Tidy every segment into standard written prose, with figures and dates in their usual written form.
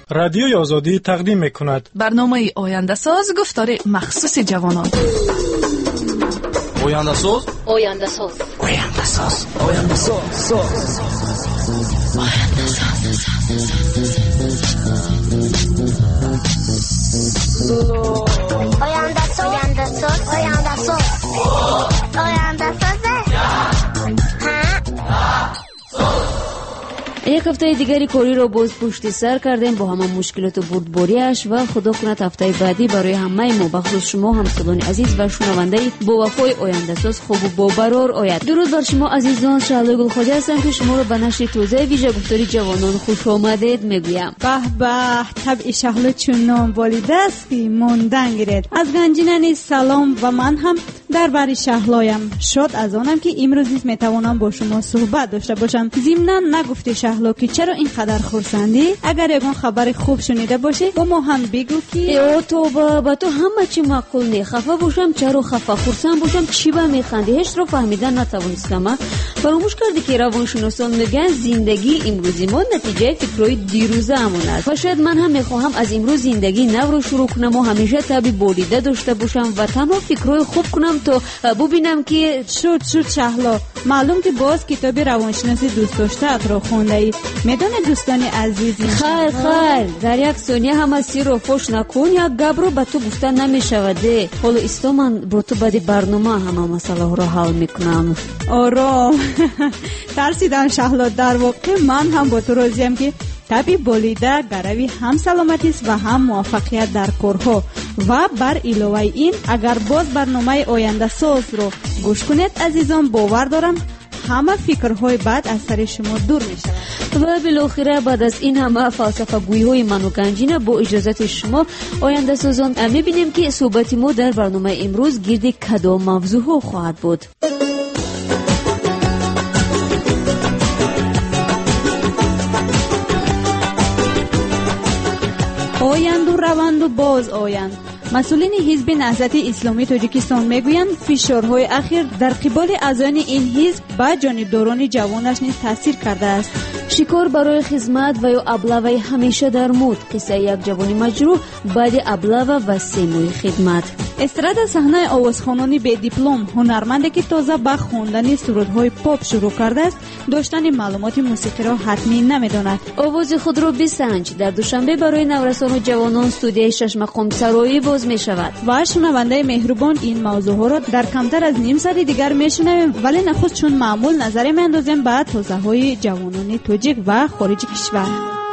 رادیوی آزادی تقدیم می‌کند. برنامه آینده ساز گفتار مخصوص جوانان. آینده ساز، آینده ساز، آینده ساز، آینده ساز، آینده ساز، آینده ساز، آینده ساز. یک هفته دیگری کاری را باز پشت سر کردیم با همه مشکلات و بردباریش و خدا کند هفته بعدی برای همه ما بخصوص شما همسالان عزیز و شنونده با وفای آینده ساز خوب و با برار آید. درود بر شما عزیزان، شعله گلخواجه هستم که شما را به نشر توزیع ویژه گفتاری جوانان خوش آمدید میگویم. به به، طبع شهلا چونان بالیده است که موندن گیرد. از گنجینه سلام و من هم در بر شهلایم شاد از آنم که امروز نیز میتوانم با شما صحبت داشته باشم. ضمناً نگفته شهلا که چرا اینقدر خرسندی؟ اگر یگان خبر خوب شنیده باشی با ما هم بگو که او توبه، با تو همه چی معقول نه. خفه باشم چرا خفه، خرسند باشم چی به میخندی؟ هیچ رو فهمیدن نتوانستم. فراموش کردی که روانشناسان میگن زندگی امروزی ما نتیجه فکرای دیروزه همون است و شاید من هم میخواهم از امروز زندگی نو رو شروع کنم و همیشه طبع بریده داشته باشم و تنها فکرای خوب کنم تا ببینم که شد شهلا. معلوم که باز کتاب روانشناسی دوست داشته رو خونده ای. میدان دوستان عزیز، خیر در یک ثانیه همه سیر رو فوش نکن، یک گپ رو به تو گفتن نمیشوده. حالا استا من با تو بعد برنامه همه مسئله رو حل میکنم. آرام ترسیدم شهلا. در واقع من هم با تو راضیم که طبع بالیده گروی هم سلامتی است و هم موفقیت در کارها. و بر علاوه این اگر باز برنامه آینده ساز رو گوش کنید عزیزان، باور دارم همه فکرهای بد از سر شما دور میشه. و بالاخره بعد از این همه فلسفه گویی های من و گنجینه با اجازت شما آینده سازان میبینیم که صحبت ما در برنامه امروز گرد کدام موضوع ها خواهد بود. آیند و روند و باز آیند. مسئولین حزب نهضت اسلامی تاجیکستان میگویند فشارهای اخیر در قبال اعضایان این حزب به جانبداران جوانش نیز تاثیر کرده است. شکار برای خدمت و یا ابله همیشه در مود. قصه یک جوان مجروح بعد ابله و 3 ماه خدمت. استراد صحنه آوازخوانانی به دیپلم هنرمندی که تازه به خواندن سرودهای پاپ شروع کرده است داشتن معلومات موسیقی را حتمی نمیداند. آواز خود را بسنج. در دوشنبه برای نورسان و جوانان استودیوی 6 مقام سرایی باز می شود و شنونده مهربان این موضوع ها را در کمتر از نیم ساعت دیگر میشنویم، ولی نخست چون معمول نظر میاندازیم به تازه های جوانان تاجیک و خارج کشور.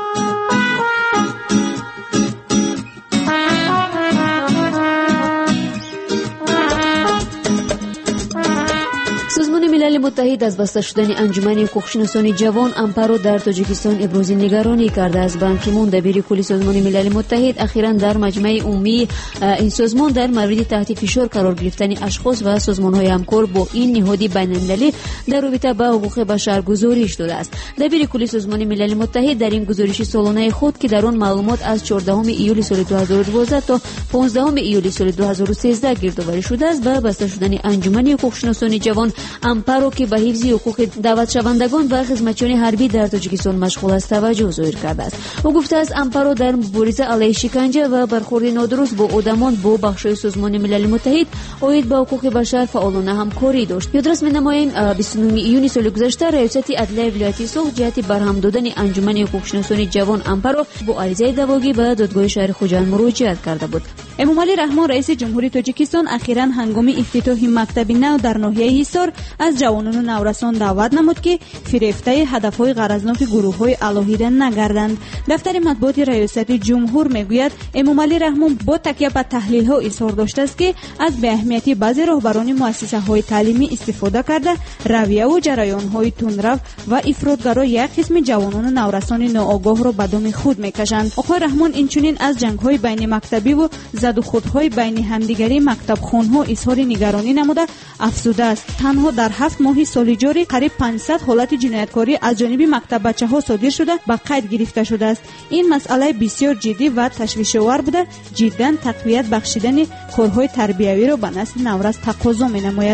سازمان ملل متحد از بسته شدن انجمن حقوق‌شناسان جوان امپارو در تاجیکستان ابراز نگرانی کرده است. بان کی مون دبیر کل سازمان ملل متحد اخیراً در مجمع عمومی این سازمان در مورد تحت فشار قرار گرفتن اشخاص و سازمان‌های همکار با این نهاد بین‌المللی در رابطه با حقوق بشر گزارش داده است. دبیر کل سازمان ملل متحد در این گزارش سالانه خود که در آن معلومات از 14 ایول سال 2012 تا 15 ایول سال 2013 گردآوری شده است به بسته شدن انجمن حقوق‌شناسان جوان امپارو که به حفظ حقوق دعوت شوندگان و خدمتچیان حربی در تاجیکستان مشغول است توجه ظاهر کرده است. او گفته است امپارو در مبارزه علیه شکنجه و برخورد نادرست با آدمان با بخش‌های سازمان ملل متحد اوید با حقوق بشر فعالانه همکاری داشت. یادرس می‌نماییم 29 ایونی سال گذشته ریاست عدلیه ولایت سوخ جهت برهم دادن انجمن حقوق‌شناسان جوان امپارو با عریضه دعواگی به دادگاه شهر خوجند مراجعت کرده بود. امامعلی رحمان رئیس جمهوری تاجیکستان اخیراً هنگام افتتاح مکتب نو در ناحیه حصار از جوانان و نورسان دعوت نمود که فریفته هدفهای غرضناک گروه‌های علاهیده نگردند. دفتر مطبوعات ریاست جمهور میگوید امامعلی رحمان با تکیه بر تحلیل‌ها اظهار داشته است که از به اهمیتی بعضی رهبران مؤسسه‌های تعلیمی استفاده کرده رویه و جریان‌های تندرو و افراطگرا یک قسم جوانان و نورسان ناآگاه را به دام خود می‌کشند. آقای رحمان اینچنین از جنگ‌های بین مکتبی و زد و خودهای بین همدیگری مکتبخوان‌ها اظهار نگرانی نموده افزوده است تنها در 7 ماه سال جاری قریب 500 حالت جنایتکاری از جانب مکتب بچه‌ها صادر شده به قید گرفته شده است. این مسئله بسیار جدی و تشویش‌آور بوده. جداً تقویت بخشیدن کارهای تربیوی را به نسل نورس تقاضا می‌نماید.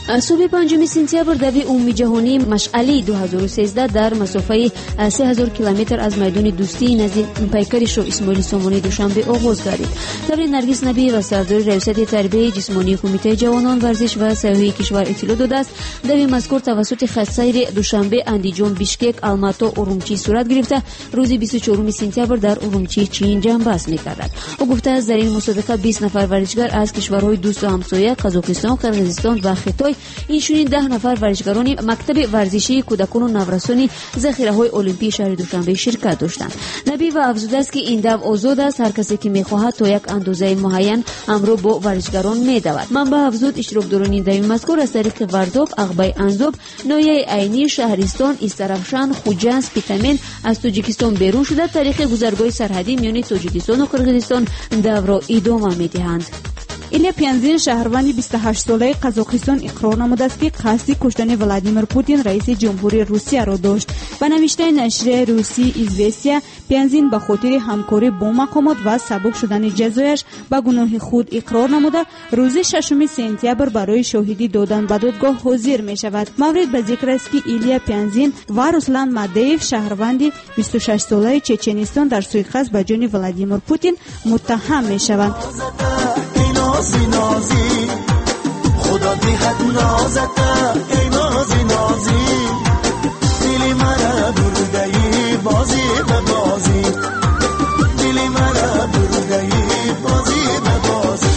صبح 5 سپتامبر دوی عمومی جهانی مشعلی 2013 در مسافه 3000 کیلومتر از میدان دوستی نزدیک پیکر شو اسماعیل سامانی دوشنبه آغاز گردید. دبیر نرگس نبی و سردار ریاست تربیت جسمانی کمیته جوانان ورزش و سیاحی کشور اطلاع داده است. دوی مذکور توسط خط سیر دوشنبه اندیجان، بیشکک، آلماتا، ارومچی صورت گرفته. روز 24 سپتامبر در ارومچی چین جمع بحث می‌گردد. او گفته است در این مسابقه 20 نفر ورزشگر از کشورهای دوست و همسایه قزاقستان، قرقیزستان و خیتای، اینچنین 10 نفر ورزشکاران مکتب ورزشی کودکان و نورسانی ذخیره‌های المپی شهر دوشنبه شرکت داشتند. نبی و افزوده است که این دو آزاد است، هر کسی که می‌خواهد تا یک اندازه معین امر با ورزشکاران می‌دود. منبع افزود اشتراکداران این مذکور از طریق وردوب، عقبه انزوب، ناحیه عینی، شهرستان، استرافشان، خوجند، پیتامین از تاجیکستان بیرون شده طریق گذرگاه سرحدی میان تاجیکستان و قرقیزستان دو را ادامه می‌دهند. ایلیا پیانزین شهروند 28 ساله قزاقستان اقرار نموده است که قصد کشتن ولادیمیر پوتین رئیس جمهوری روسیه را داشت. به نوشته نشریه روسی ایزوستیا، پیانزین به خاطر همکاری با مقامات و سبک شدن جزایش به گناه خود اقرار نموده روز 6 سپتامبر برای شاهدی دادن به دادگاه حاضر می شود. مورد به ذکر است که ایلیا پیانزین و روسلان مادیف شهروند 26 ساله چچنستان در سوء قصد به جان ولادیمیر پوتین متهم می شوند. نازی نازی خدا دیحت نازده ای نازی نازی دلی مرا بردهی بازی به بازی دلی مرا بردهی بازی به بازی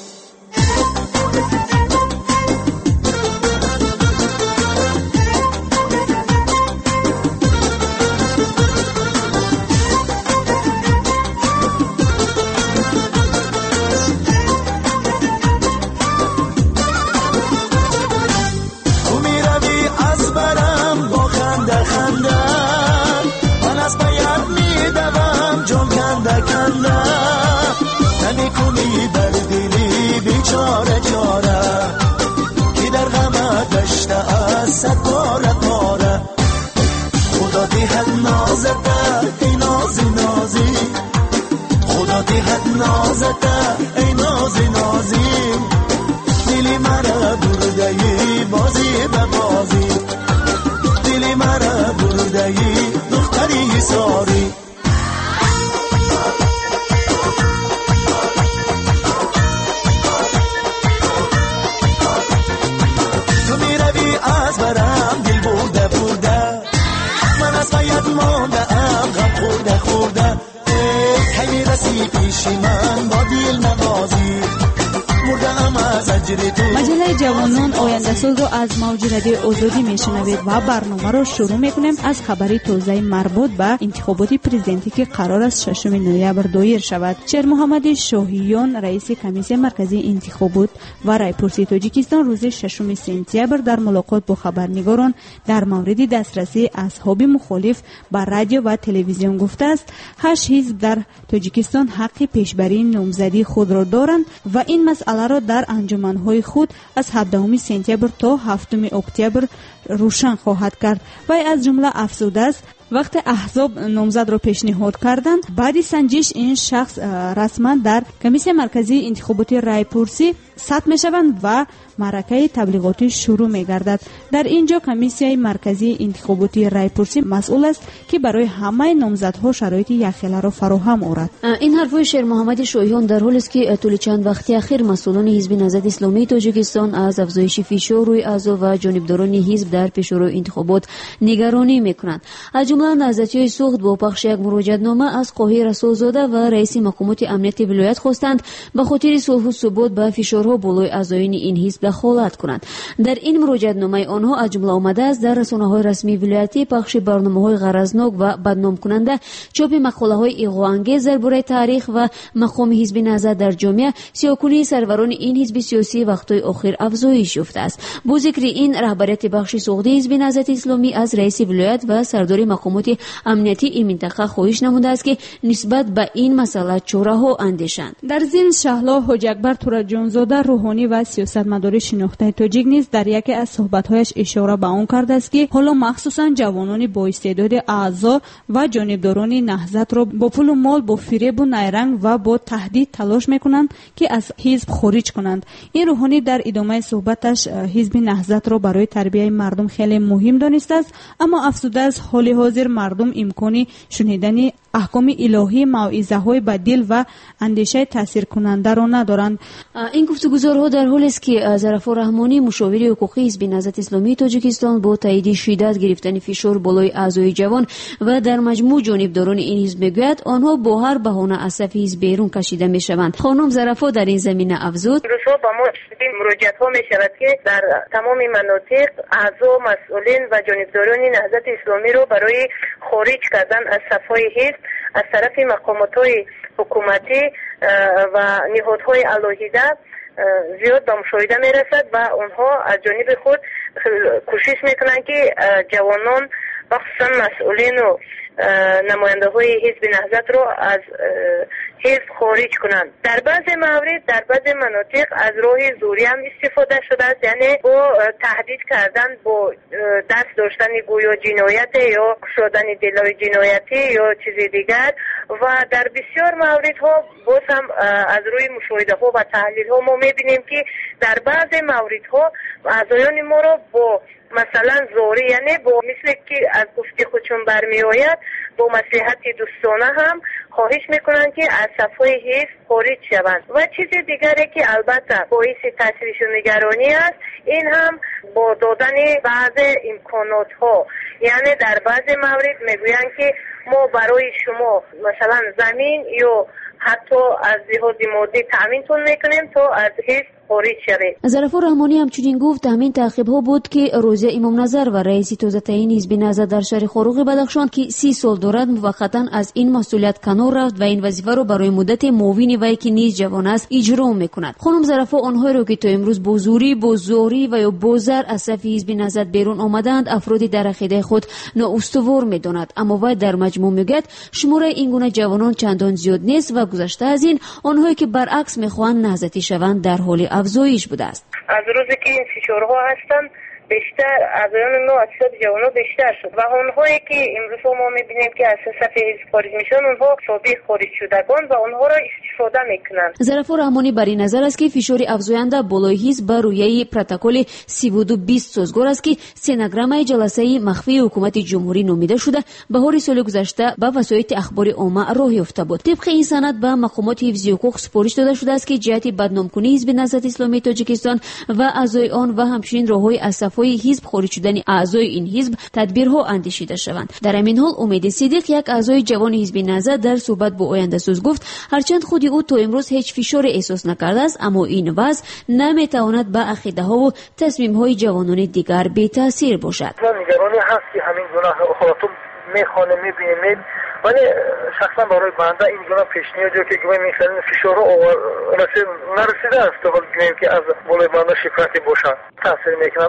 چاره چاره که در غم داشته از صد پاره پاره خدا دیحت نازده ای نازی نازی خدا دیحت نازده ای نازی نازی دلی مرا بردهی بازی به بازی دلی مرا بردهی دختری ساری مجله جوانان آینده ساز رو از موج رادیو آزادی میشنوید و برنامه رو شروع میکنیم از خبری تازه مربوط به انتخابات پرزیدنتی که قرار است 6 نوامبر دایر شود. شیر محمد شاهیان رئیس کمیسیون مرکزی انتخابات و رایپورسی تاجیکستان روز 6 سپتامبر در ملاقات با خبرنگاران در مورد دسترسی اصحاب مخالف به رادیو و تلویزیون گفته است 8 حزب در تاجیکستان حق پیشبری نامزدی خود را دارند و این مسئله را در انجمنهای خود از 17 سپتامبر تا 7 اکتبر روشن خواهد کرد. و از جمله افزوده است وقت احزاب نامزد را پیشنهاد کردند بعد سنجش این شخص رسما در کمیسیون مرکزی انتخابات رایپورسی ثبت می شوند و معرکه تبلیغاتی شروع می گردد. در اینجا کمیسیون مرکزی انتخاباتی رایپورسی مسئول است که برای همه نامزدها شرایط یخیله را فراهم آورد. این حرفای شیر محمد شاهیان در حالی است که طول چند وقتی اخیر مسئولان حزب نهضت اسلامی تاجیکستان از افزایش فشار روی اعضا و جانبداران حزب در پیشروی انتخابات نگرانی میکنند. از جمله نهضتی‌های سوخت با پخش یک مراجعه‌نامه از قاهره رسول‌زاده و رئیس مقامات امنیت ولایت خواستند به خاطر صلح و ثبات به فشارها بالای اعضایان این حزب دخالت کنند. در این مراجعه‌نامه آنها از جمله آمده است در رسانه‌های رسمی ولایتی پخش برنامه‌های غرضناک و بدنام کننده، چاپ مقاله‌های اغواانگیز درباره تاریخ و مقام حزب نهضت در جامعه، سیاه‌کنی سروران این حزب سیاسی وقت‌های اخیر افزایش یافته است. با ذکر این رهبریت بخش سوخته حزب نهضت اسلامی از رئیس ولایت و سردار مقامات امنیتی این منطقه خواهش نموده است که نسبت به این مسئله چاره‌ها اندیشند. در ضمن شهلا حاج اکبر تورجانزاده نهاد روحانی و سیاستمدار شناخته تاجیک نیز در یکی از صحبت‌هایش اشاره به آن کرده است که حالا مخصوصاً جوانان با استعداد اعضا و جانبداران نهضت را با پول و مال، با فریب و نیرنگ و با تهدید تلاش می‌کنند که از حزب خارج کنند. این روحانی در ادامه صحبتش حزب نهضت را برای تربیت مردم خیلی مهم دانسته است، اما افزوده است حال حاضر مردم امکانی شنیدن احکام الهی، موعظه‌های به دل و اندیشه تاثیرکننده را ندارند. این گفتگوها در حالی است که ظرفا رحمانی مشاور حقوقی حزب نهضت اسلامی تاجیکستان با تایید شدت گرفتن فشار بالای اعضای جوان و در مجموع جانبداران این حزب میگوید آنها با هر بهانه از صف حزب بیرون کشیده میشوند. خانم ظرفا در این زمینه افزود: با ما مراجعات ها میشود که در تمام مناطق اعضا، مسئولین و جانبداران نهضت اسلامی رو برای خارج کردن از صفهای حزب از طرف مقامات حکومتی و نهادهای علاهیده زیاد به مشاهده میرسد و آنها از جانب خود کوشش میکنند که جوانان و خصوصا مسئولین و نماینده های حزب نهضت رو از حزب خارج کنند. در بعض موارد در بعض مناطق از راه زوری هم استفاده شده است، یعنی با تهدید کردن، با دست داشتن گویا جنایت یا شدن دلای جنایتی یا چیز دیگر و در بسیار موارد ها باز هم از روی مشاهده ها و تحلیل ها ما میبینیم که در بعض موارد ها اعضایان ما رو با مثلا زوری، یعنی با مثل که از گفت خودشون برمی آید با مصلحت دوستانه هم خواهش میکنن که از صفحه حزب خارج شوند. و چیز دیگری که البته باعث تشویش و نگرانی است، این هم با دادن بعض امکانات ها، یعنی در بعض موارد میگویند که ما برای شما مثلا زمین یا حتی از لحاظ مادی تامینتون میکنیم تا از حزب خارج شوید. ظرفا رحمانی همچنین گفت همین تعقیب‌ها بود که روزه امام نظر و رئیس تازه تعیین حزب نهضت در شهر خاروق بدخشان که 30 سال دارد موقتا از این مسئولیت کنار رفت و این وظیفه را برای مدت معاون وی که نیز جوان است اجرا میکند. خانم ظرفا آنهایی را که تا امروز با زوری و یا با زر از صف حزب نهضت بیرون آمدند افرادی در عقیده خود نااستوار میداند، اما وی در مجموع میگوید شمار این گونه جوانان چندان زیاد نیست و گذشته از این آنهایی که برعکس میخواهند نهضتی شوند در حال افزایش بوده است. از روزی که این فشارها هستند بیشتر اعضایان ما از جوانان بیشتر شد و اونهایی که امروز ما میبینیم که از صف حزب خارج میشن اونها سابق خارج شدگان و اونها را استفاده میکنن. ظرفا رحمانی بر این نظر است که فشار افزاینده بالای حزب بر روی پروتکل 3220 سازگار است که سینگرامه جلسه مخفی حکومت جمهوری نامیده شده بهار سال گذشته به وسایل اخبار عامه راه یافته بود. طبق این سند به مقامات حفظی حقوق سپارش داده شده است که جهت بدنام‌کنی حزب نهضت اسلامی تاجیکستان و اعضای آن و همچنین راههای از صفای حزب خارج شدن اعضای این حزب تدبیرها اندیشیده شوند. در همین حال امید صدیق یک اعضای جوان حزب نهضت در صحبت با آینده سوز گفت هرچند خود او تا امروز هیچ فشار احساس نکرده است، اما این وضع نمیتواند به عقیده ها و تصمیم های جوانان دیگر بی تاثیر باشد. نگرانی هست که همین گناه خودتون میخوانه میبینیم، ولی شخصا برای بنده این گونه پیشنهادی که مثلا فشارها نرسیده است تا بگیم که از بالای بنده شکایتی باشد تاثیر میکنه.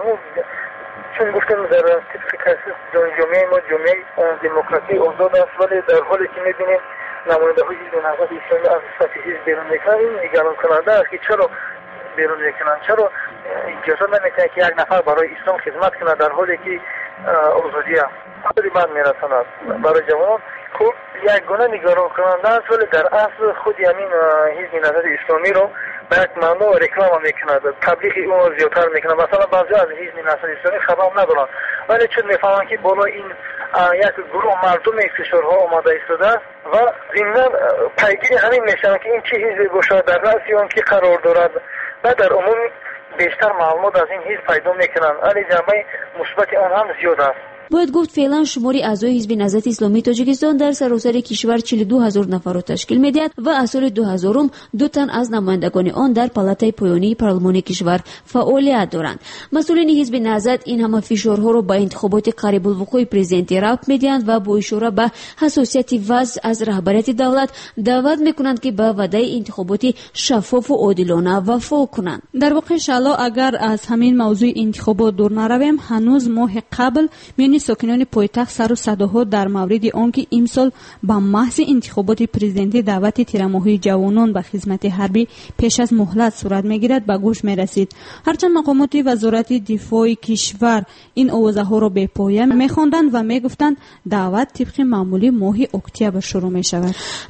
چون گفتم در طبق کسی جامعه ما جامعه دموکراسی آزاد است، ولی در حالی که میبینیم نماینده های حزب نهضت اسلامی از صف حزب بیرون میکنن، این نگران کننده است که چرا بیرون میکنن، چرا اجازه نمیکنن که یک نفر برای اسلام خدمت کنه در حالی که آزادی است. خیلی بد میرساند برای جوانان. خب یک گونه نگران کننده است، ولی در اصل خود همین حزب نهضت اسلامی رو به یک معنا رکلام میکند، تبلیغ اون زیادتر میکنه. مثلا بعضی از حزب نهضت اسلامی خبر ندارن، ولی چون میفهمن که بالا این یک گروه مردم فشارها آماده ایستاده و ضمن پیگیر همین میشن که این چه حزبی باشد، در رأس اون کی قرار دارد و در عموم بیشتر معلومات از این حزب پیدا میکنن. علی جنبه مثبت آن هم زیاد است. باید گفت فعلا شماری اعضای حزب نهضت اسلامی تاجیکستان در سراسر کشور 42000 نفر را تشکیل می‌دهد و از سال 2000 2 تن از نمایندگان آن در پالاتای پایانی پارلمان کشور فعالیت دارند. مسئولین حزب نهضت این همه فشارها را با انتخابات قریب الوقوع پرزیدنتی ربط می‌دهند و با اشاره به حساسیت وضع از رهبریت دولت دعوت می‌کنند که به وعده انتخابات شفاف و عادلانه وفا کنند. در واقع شالا اگر از همین موضوع انتخابات دور نرویم، هنوز ماه قبل میان میان ساکنان پایتخت سر و صداها در مورد آنکه امسال با محض انتخابات پرزیدنتی دعوت تیرماهی جوانان به خدمت حربی پیش از مهلت صورت میگیرد به گوش میرسید. هرچند مقامات وزارت دفاع کشور این آوازها را به پایه میخواندند و میگفتند دعوت طبق معمولی ماه اکتبر شروع میشود.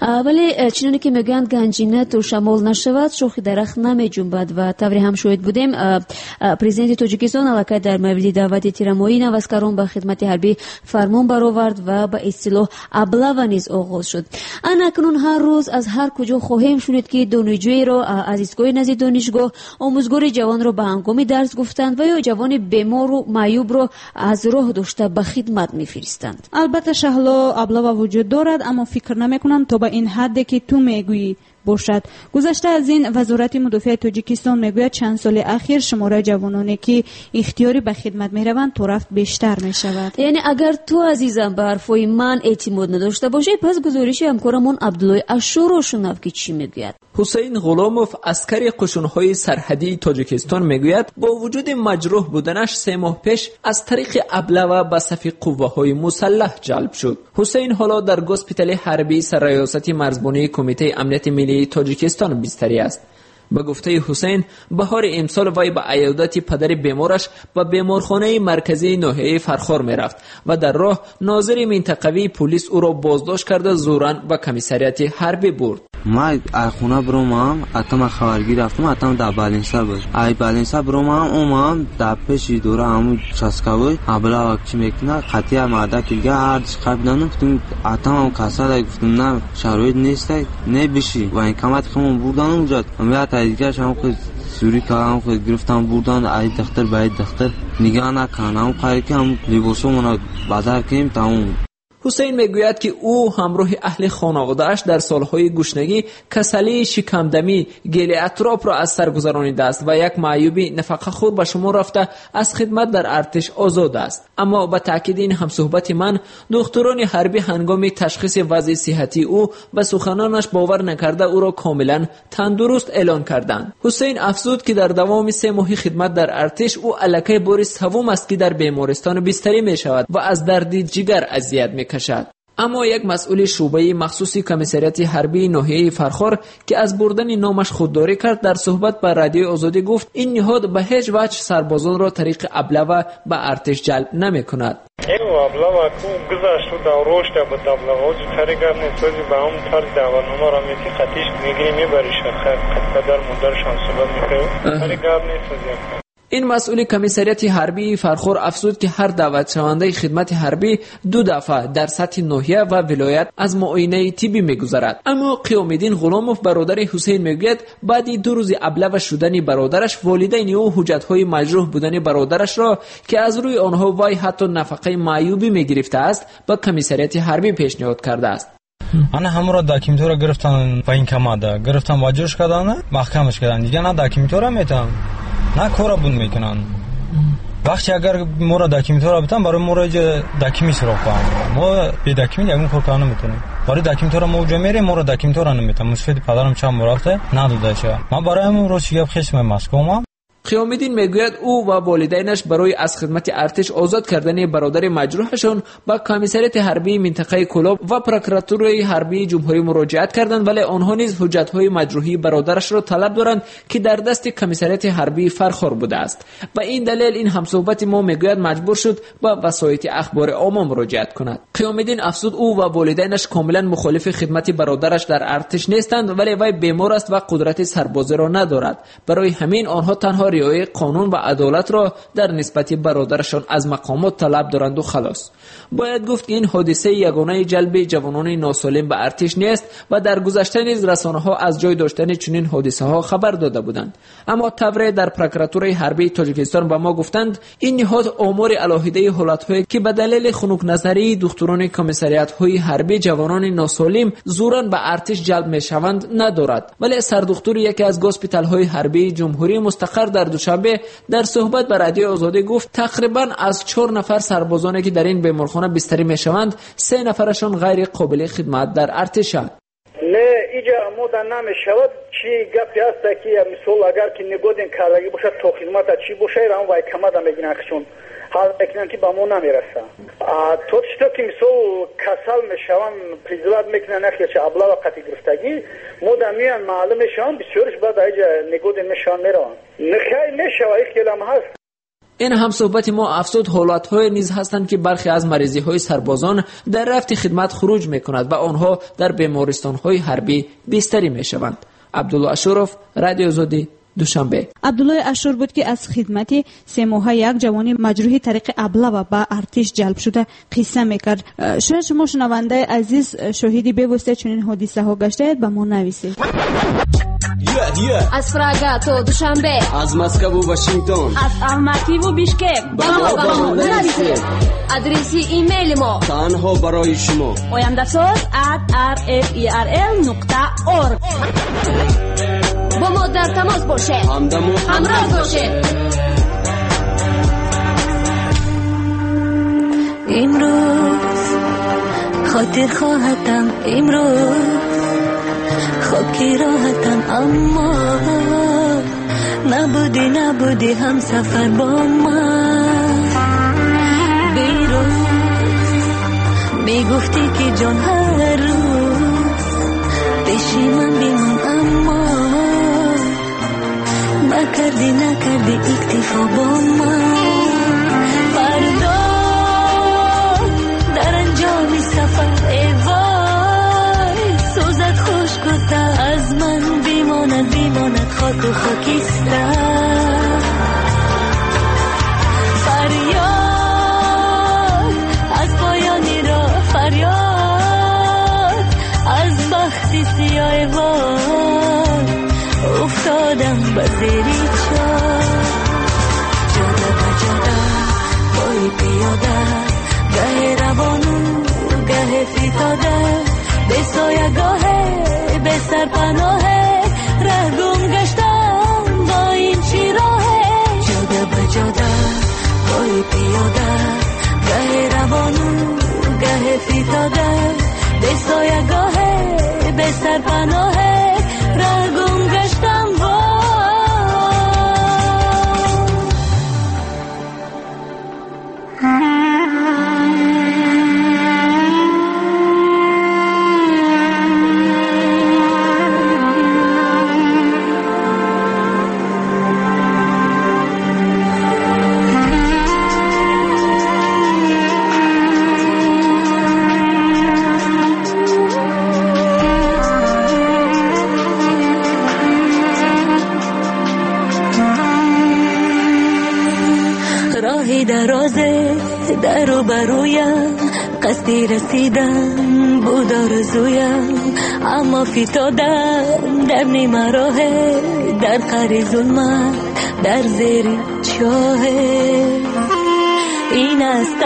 ولی چنانه که میگن گنجینه تو شمال نشود شوخی درخت نمیجنبد و طوری هم شاهد بودیم. پرزیدنت تاجیکستان البته در مورد دعوت تیرماهی نوسکران به خدمت حربی فرمان برآورد و به اصطلاح ابله نیز آغاز شد. اکنون هر روز از هر کجا خواهیم شنید که دانشجویی را از ایستگاه نزد دانشگاه، آموزگار جوان را به هنگام درس گفتند و یا جوان بیمار و معیوب را از راه داشته به خدمت میفرستند. البته شهلا ابله وجود دارد، اما فکر نمیکنم تا به این حدی که تو میگویی باشد. گذشته از این وزارت مدافع تاجیکستان میگوید چند سال اخیر شماره جوانانی که اختیاری به خدمت میروند تو رفت بیشتر میشود. یعنی اگر تو عزیزم به حرفای من اعتماد نداشته باشی پس گزارش همکارمون عبدالله اشور رو شنو که چی میگوید. حسین غلاموف عسکر قشون‌های سرحدی تاجیکستان میگوید با وجود مجروح بودنش 3 ماه پیش از طریق ابله به صف قوه‌های مسلح جلب شد. حسین حالا در گوسپیتال حربی سرریاست مرزبانی کمیته امنیت ملی تاجیکستان بستری است. به گفته حسین بهار امسال وی به عیادت پدر بیمارش و بیمارخانه مرکزی ناحیه فرخار میرفت و در راه ناظر منطقوی پلیس او را بازداشت کرده زوراً به کمیسریات حربی برد. ما از خونه بروم اتم خبرگی رفتم اتم در بالینسر بود. ای بالینسر بروم در پیش دوره همون چسکاوی ابلا وقتی میکنه خطی ماده که دیگه هر قبلا گفتم اتم کاسه گفتم نه شرایط نیست نه بشی و این کمات خمون بردن اونجا میاد دیگه شما خود سوری کارم خود گرفتم بردن ای دختر باید دختر نگاه نکنم کاری که هم لباسمون بازار کردیم تمام. حسین میگوید که او همراه اهل خانواده‌اش در سالهای گشنگی کسلی، شکمدمی، گل اطراف را از سر گذرانیده است و یک معیوبی نفقه خور به شما رفته از خدمت در ارتش آزاد است. اما با تاکید این همصحبت من دکتران حربی هنگام تشخیص وضع صحتی او به سخنانش باور نکرده او را کاملا تندرست اعلان کردند. حسین افزود که در دوام 3 ماه خدمت در ارتش او الکی بار سوم است که در بیمارستان بستری می شود و از درد جگر اذیت می کشد. اما یک مسئول شعبه مخصوصی کمیسریات حربی ناحیه فرخار که از بردن نامش خودداری کرد در صحبت با رادیو آزادی گفت این نهاد به هیچ وجه سربازان را طریق ابله و به ارتش جلب نمی کند. این ابله و گذشت و داروش در به ابله و طریق نسازی به هم طرز دعوانما را میتی خطیش میگیری میبریش خیر قدر مدر شانسولا میکنه طریق نسازی. این مسئول کمیسریات حربی فرخار افزود که هر دعوت شونده خدمت حربی 2 دفعه در سطح ناحیه و ولایت از معاینه طبی میگذرد. اما قیامالدین غلاموف برادر حسین میگوید بعد 2 روز ابله شدن برادرش والدین او حجت‌های مجروح بودن برادرش را که از روی آنها وی حتی نفقه معیوبی میگرفته است به کمیسریات حربی پیشنهاد کرده است. انا همراه داکیمتورا گرفتن و این کماده گرفتن واجرش کردن محکمش کردن دیگه نه داکیمتورا میتونن نه کورا بون میکنن. وقتی اگر مورا داکیمتورا بیتن برای مورا داکیمی سراغ کنن ما بی داکیمی یکون کار کنن نمیتونیم. برای داکیمتورا موجه میریم مورا داکیمتورا نمیتونم. مشکل پدرم چند مرافته نداده شه. ما برای همون روز شیاب خشم مسکوم. قیامالدین میگوید او و والدینش برای از خدمت ارتش آزاد کردن برادر مجروحشان با کمیسریات حربی منطقه کلاب و پروکراتوری حربی جمهوری مراجعت کردند ولی آنها نیز حجت‌های مجروحی برادرش را طلب دارند که در دست کمیسریات حربی فرخار بوده است و این دلیل این همصحبت ما میگوید مجبور شد با وسایط اخبار عامه مراجعت کند. قیامالدین افزود او و والدینش کاملا مخالف خدمت برادرش در ارتش نیستند ولی وی بیمار است و قدرت سربازی را ندارد. برای همین آنها تنها رعایت قانون و عدالت را در نسبت برادرشان از مقامات طلب دارند و خلاص. باید گفت که این حادثه یگانه جلب جوانان ناسالم به ارتش نیست و در گذشته نیز رسانه‌ها از جای داشتن چنین حادثه‌ها خبر داده بودند. اما تبر در پروکراتوری حربی تاجیکستان به ما گفتند این نهاد آمار علاهیده حالت‌هایی که به دلیل خنک نظری دکتران کمیسریات‌های حربی جوانان ناسالم زوراً به ارتش جلب می‌شوند ندارد. ولی سردختور یکی از گوسپیتال‌های حربی جمهوری مستقر در دوشنبه در صحبت با رادیو آزادی گفت تقریباً از 4 نفر سربازانی که در این بیمارخانه بستری میشوند 3 نفرشان غیر قابل خدمت در ارتشند. نه اینجا مودا نمیشود چی گپی است که مثلا اگر که نگودن کارایی باشه تو خدمت چی باشه رام وای کمادا میگن اکشن حال میکنن که به ما نمیرسه. تو که مثلا کسل میشون پریزلات میکنن که ابلا وقتی گرفتگی مودا میان معلوم میشن بسیارش بعد اینجا نگود میشن میرن نخیر میشوه این کلام هست. این هم صحبت ما افزود حالت‌های نیز هستند که برخی از مریضی‌های سربازان در رفت خدمت خروج می‌کند و آنها در بیمارستان‌های حربی بستری می‌شوند. عبدالله اشرف، رادیو آزادی، دوشنبه. عبدالله اشرف بود که از خدمت 3 ماهه یک جوانی مجروح طریق ابله و به ارتش جلب شده قصه میکرد. شاید شما شنونده عزیز شاهدی ببوسته چنین حادثه ها گشته به ما نویسید. از پراگا تا دوشنبه، از مسکو و واشنگتن، از الماتی و بیشکک با ما نویسید. آدرسی ایمیل ما تنها برای شما oyandasaz@rferl.org. با ما در تماس باشه، همراه باشه. امروز خاطر خواهدم، امروز خاکی راحتم، اما نبودی هم سفر با من. بیروز میگفتی که جان هر روز پیشی من بیمون، اما نکردی اکتفا با من. فردا در انجام سفر ای وای سوزد خوش کتا از من بیماند خاک و خاکستر. فریاد از پایانی را، فریاد از بختی سیاه وای افتادم به زیری چاه. جاده به جاده پای پیاده، گه روانو گه فیتاده، به سایه گاهه به سرپناهه، ره گم گشتم با این چی راهه. جاده به جاده پای پیاده، گه روانو گه فیتاده، به سایه گاهه به سرپناهه، ره گم گشتم با. درازه در و برویم، قصدی رسیدن بود آرزویم، اما فیتادم در نیمه راهه، در قری ظلمت در زیر چاهه. این است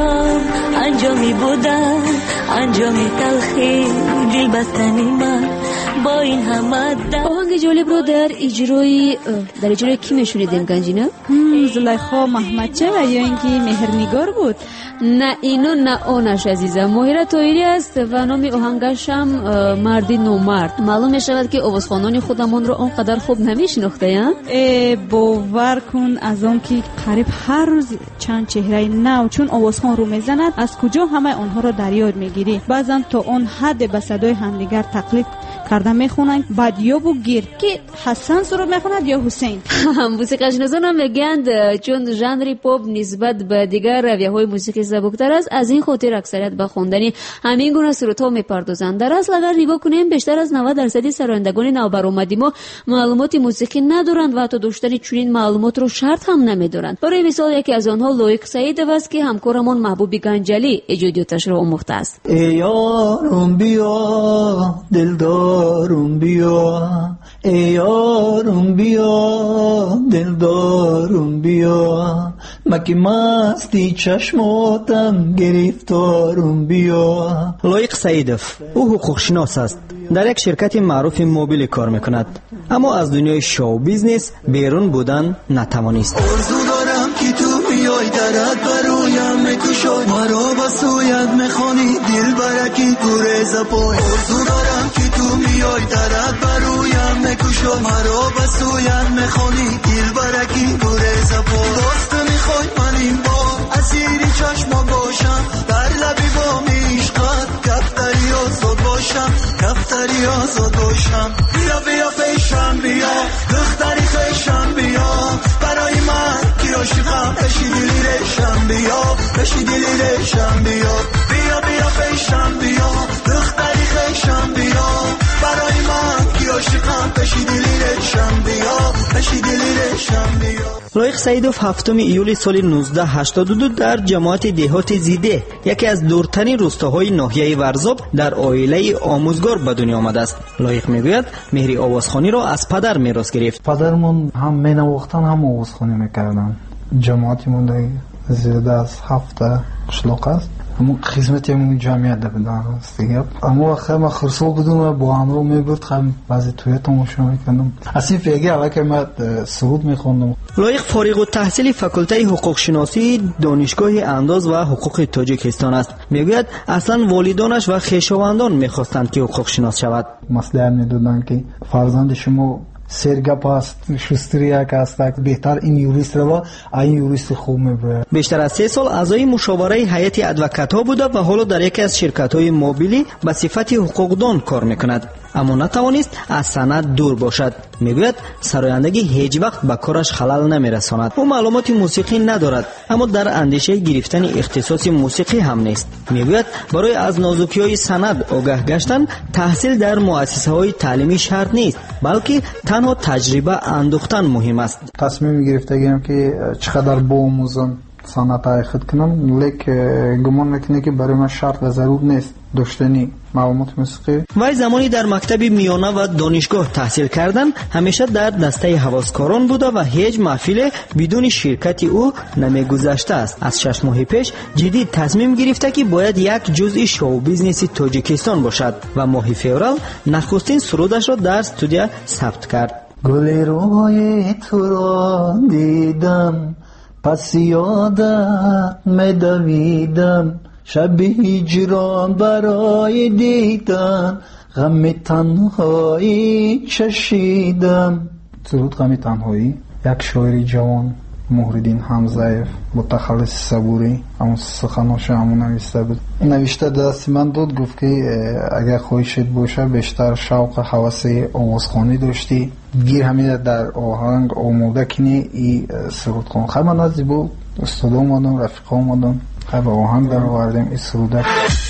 انجامی بودن، انجامی تلخی دل بستنی من با این همه آهنگ جالب رو در اجرای کی میشونیدیم گنجینا؟ زلیخا محمدچه و یا اینکه مهرنگار بود؟ نه اینو نه آنش عزیزم، ماهره طاهری است و نام آهنگش هم مردی نومرد. معلوم میشود که آوازخوانان خودمان رو آنقدر خوب نمیشناخته. باور کن از آن که قریب هر روز چند چهره نو چون آوازخوان رو میزند از کجا همه آنها رو در یاد میگیری. بعضا تا اون حد به صدای همدیگر تقلید کرده میخونن، بعد یا بو گیر که حسن سرود میخوند یا حسین. موسیقی‌شناسان هم میگند چون ژانر پاپ نسبت به دیگر رویه‌های موسیقی سبکتر است، از این خاطر اکثریت به خواندن همین گونه سرودها میپردازند. در اصل اگر نگاه کنیم بیشتر از 90% سرایندگان نوبرآمدی ما معلومات موسیقی ندارند و حتی داشتن چنین معلومات رو شرط هم نمیدارند. برای مثال یکی از آنها لایق سعید است که همکارمان محبوب گنجلی ایجادیاتش رو آموخته است. ای یارم بیا دلدارم بیا، ای یارم بیا دلدارم بیا، مکی مستی چشماتم گرفتارم بیا. لایق سعیدов او حقوقشناس است، در یک شرکت معروف موبیل کار میکند، اما از دنیای شو بیزنس بیرون بودن نتوانست. آرزو دارم که تو بیای درت برایم میکشای، مرا با سویت میخوانی دل برکی گریز پای. آرزو دارم که تو تو میای درد برویم نکوشو مرا بسویم میخونی دل برکی بوره زبان دوست میخوای من این با اسیری چشما باشم در لبی با میشقد کفتری آزاد باشم کفتری آزاد باشم بیا بیا پیشم بیا دختری خیشم بیا برای من کی عاشقم بشی دلی ریشم بیا بشی دلی ریشم بیا بیا بیا پیشم بیا دختری خیشم بیا برای من کی عاشقم بشی دلی ریشم بیا بشی دلی ریشم بیا. لایق سعیدوف 7 ایول سال 1982 در جماعت دهات زیده یکی از دورترین روستاهای ناحیه ورزاب در عائله آموزگار به دنیا آمده است. لایق میگوید مهری آوازخوانی را از پدر میراث گرفت. پدرمون هم مینواختن هم آوازخوانی میکردن. جماعتمون در زیاده از 7 قشلاق است. همون خدمتمون جمعیت بدن است دیگه. اما وقتی ما خرسال بودم و با همراه میبرد خیلی بعضی توی تماشا میکردم. اصلا فیگه علاقه من سرود میخوندم. لایق فارغ التحصیل فاکولته حقوق شناسی دانشگاه انداز و حقوق تاجیکستان است. میگوید اصلا والدانش و خویشاوندان میخواستند که حقوق شناس شود. مصلحت میدادن که فرزند شما سرگپ است شستری یک است بهتر این یوریست رو این یوریست خوب میبره. بیشتر از 3 سال اعضای مشاوره هیئت ادوکات ها بوده و حالا در یکی از شرکت های موبیلی به صفت حقوقدان کار میکند، اما نتوانست از سند دور باشد. میگوید سرایندگی هیچ وقت به کارش خلل نمیرساند. او معلومات موسیقی ندارد اما در اندیشه گرفتن اختصاص موسیقی هم نیست. میگوید برای از نازکی‌های سند آگاه گشتن تحصیل در مؤسسه‌های تعلیمی شرط نیست، بلکه تنها تجربه اندوختن مهم است. تصمیم گرفتم که چقدر بآموزم سند خود کنم، لیکن گمان میکنه که برای من شرط و ضرور نیست داشتنی معلومات موسیقی. وی زمانی در مکتب میانه و دانشگاه تحصیل کردن همیشه در دسته هواسکاران بوده و هیچ محفل بدون شرکت او نمیگذشته است. از 6 ماه پیش جدی تصمیم گرفته که باید یک جزء شو بیزنس تاجیکستان باشد و ماه فوریه نخستین سرودش را در استودیو ثبت کرد. گل روی تو را دیدم پس یادت میدویدم، شب هجران برای دیدن غم تنهایی چشیدم. سرود غم تنهایی یک شاعر جوان مهردین حمزه‌یف متخلص صبوری همون سخناش همون نوشته بود. نوشته دست من داد، گفت که اگر خواهشت باشه بیشتر شوق هوس آوازخوانی داشتی گیر همین در آهنگ آماده کنی ای سرود کن. خیلی من از زیبا استاد آمدم رفیق آمدم خیلی آهنگ در آوردیم ای سروده.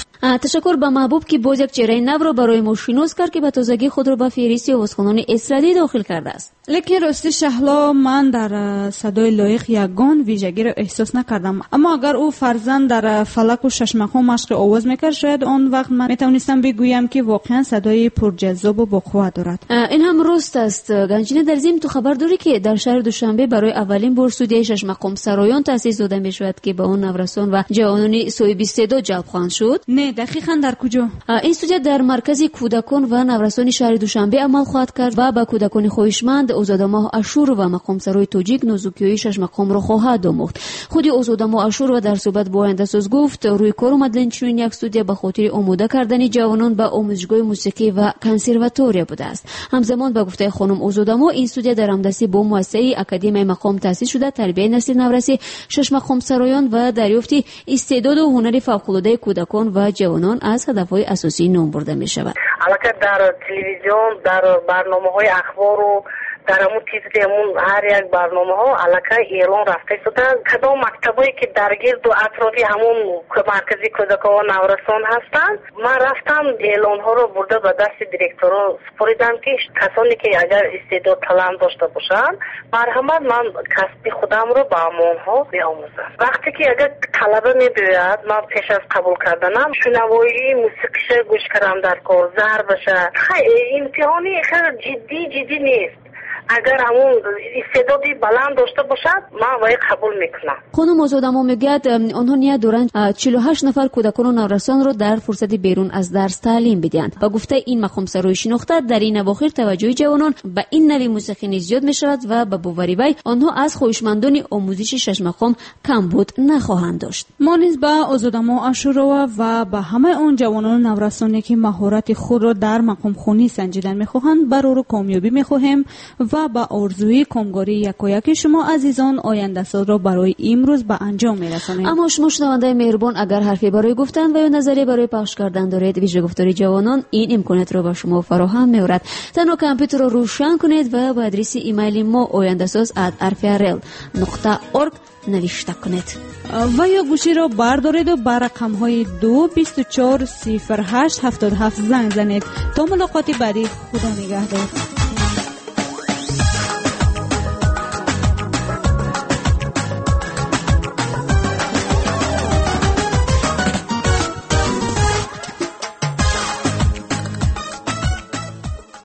تشکر به محبوب که باز یک چهره نو را برای ما شناس کرد که به تازگی خود را به فهرست آوازخوانان استرادی داخل کرده است. لیکن راستی شهلا من در صدای لایق یگان ویژگی را احساس نکردم، اما اگر او فرزند در فلک و ششمخو مشق آواز میکرد شاید آن وقت من میتونستم بگویم که واقعا صدای پرجذاب و با قوت دارد. این هم راست است. گنجینه در ضمن تو خبر داری که در شهر دوشنبه برای اولین بار استودیوی ششمخو سرایان تأسیس داده میشود که به آن نورسان و جوانان صاحب استعداد جلب خواهند شد؟ نه، دقیقاً در کجا؟ این استودیو در مرکز کودکان و نورسان شهر دوشنبه عمل خواهد کرد و به کودکان خواهشمند آزادماه اشور و مقام سرای تاجیک نازکی‌های شش مقام را خواهد آموخت. خود آزادماه اشور و در صحبت با آینده ساز گفت روی کار اومدن چنین یک استودیو به خاطر آماده کردن جوانان به آموزشگاه موسیقی و کنسرواتوری بوده است. همزمان به گفته خانم آزادماه این استودیو در همدستی با مؤسسه اکادمی مقام تأسیس شده تربیت نسل نورسی شش مقام سرایان و دریافت استعداد و هنر فوق‌العاده کودکان و جوانان از هدف‌های اساسی نام برده می‌شود. البته در تلویزیون در برنامه‌های اخبار و در همون تیزدمون هر یک برنامه ها علاقه اعلان رفته شده کدام مکتبایی که در گرد و اطراف همون مرکزی کودکان و نورسان هستند. من رفتم اعلان ها رو برده به دست دیرکتورا سپاریدم که کسانی که اگر استعداد تالنت داشته باشند مرحمت من کسب خودم رو با آنها بیاموزم. وقتی که اگر طلبه میباید من پیش از قبول کردنم شنوایی موسیقیش گوش کردم در کار ضربشه امتحانی خیلی جدی نیست. اگر همون استعدادی بلند داشته باشد من وای قبول میکنم. خانم آزادما میگوید آنها نیت دارند 48 نفر کودکان و نورسان را در فرصت بیرون از درس تعلیم بدهند و گفته این مقام سرای شناخته در این اواخر توجه جوانان به این نوع موسیقی زیاد می شود و به باوری وی آنها از خواهشمندان آموزش 6 مقام کمبود نخواهند داشت. ما نیز به آزادما اشورا و به همه آن جوانان نورسانی که مهارت خود را در مقام خونی سنجیدن میخواهند برای کامیابی میخواهیم و به آرزوی کامگاری یکایک شما عزیزان آینده سال را برای امروز به انجام میرسانیم. اما شما شنونده مهربان اگر حرفی برای گفتن و یا نظری برای پخش کردن دارید، ویژه گفتاری جوانان این امکانات را به شما فراهم می‌آورد. تنها کامپیوتر را روشن کنید و به آدرس ایمیل ما oyandasaz@rfrl.org نوشته کنید و یا گوشی را بردارید و بر رقم‌های 2240877 زنگ زنید. تا ملاقات بعدی، خدا نگهدار.